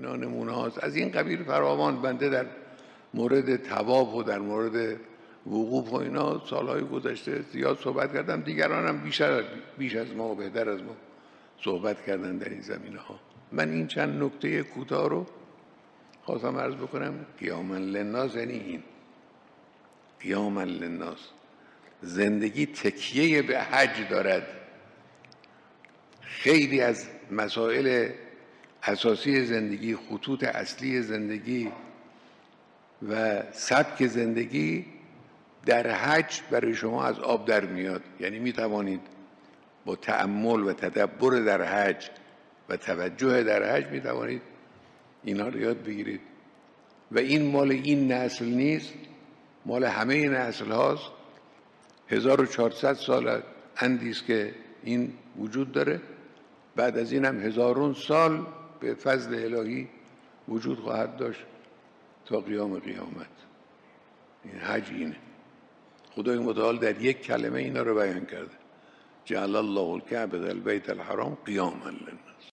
اینا نمونه هاست از این قبیل فراوان. بنده در مورد طواف و در مورد وقوف و اینا سالهای گذشته زیاد صحبت کردم، دیگران هم بیش از ما و بهتر از ما صحبت کردن در این زمینه ها. من این چند نکته کوتاه رو خواستم عرض بکنم. قیاما للناس یعنی این قیاما للناس، زندگی تکیه به حج دارد. خیلی از مسائل اساسی زندگی، خطوط اصلی زندگی و سبک زندگی در حج برای شما از آب در میاد. یعنی می توانید با تأمل و تدبر در حج و توجه در حج می توانید اینا رو یاد بگیرید. و این مال این نسل نیست، مال همه نسل هاست. 1400 سال اندیست که این وجود داره، بعد از این هم هزارون سال به فضل الهی وجود خواهد داشت تا قیام قیامت. این حج اینه. خدای متعال در یک کلمه اینا رو بیان کرده: جعل الله الکعبة البیت الحرام قیاما للناس.